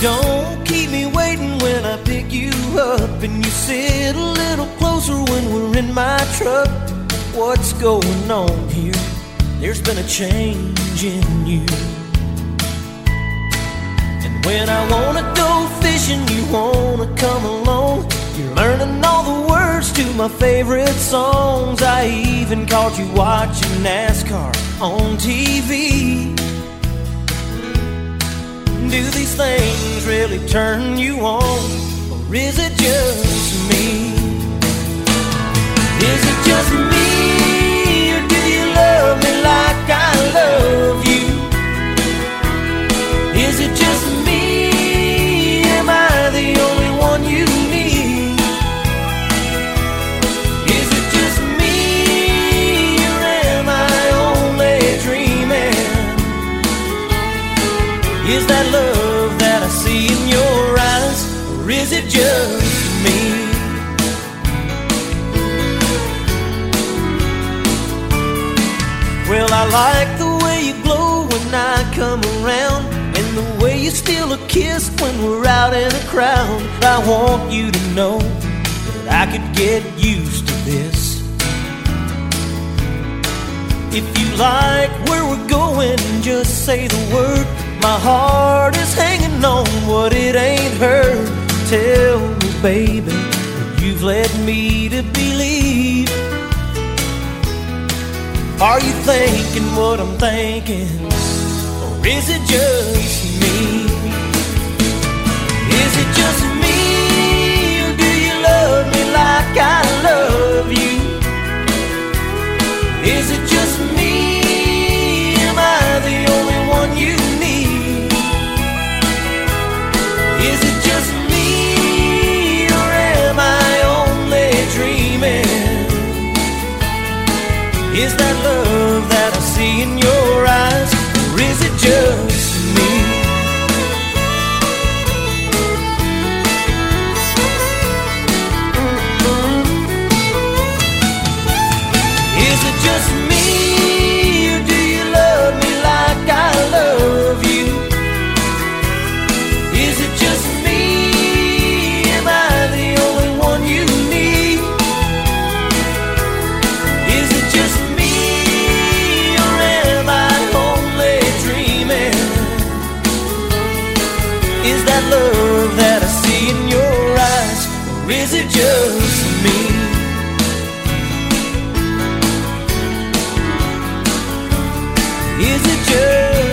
Don't keep me waiting when I pick you up, and you sit a little closer when we're in my truck. What's going on here? There's been a change in you. And when I wanna go fishing, you wanna come along. You're learning all the words to my favorite songs. I even caught you watching NASCAR on TV. Do these things really turn you on, or is it just me? Is it just me, or do you love me like I love you? Is it just me? Am I the only one you need? Is it just me, or am I only dreaming? Is that love that I see in your eyes, or is it just me? Well, I like the way you glow when I come around, and the way you steal a kiss when we're out in a crowd. I want you to know that I could get used to this. If you like where we're going, just say the word. My heart is hanging on what it ain't heard. Tell me, baby, what you've led me to believe. Are you thinking what I'm thinking, or is it just me? Is it just me, or do you love me like I love you? Is it just me? Am I the only one you need? Is it just me, or am I only dreaming? Is that love that I see in your eyes, or is it just me? Is it just me, or do you love me like I love you? Is it just me? Am I the only one you need? Is it just me, or am I only dreaming? Is that love that I see in your eyes, or is it just me? Is it just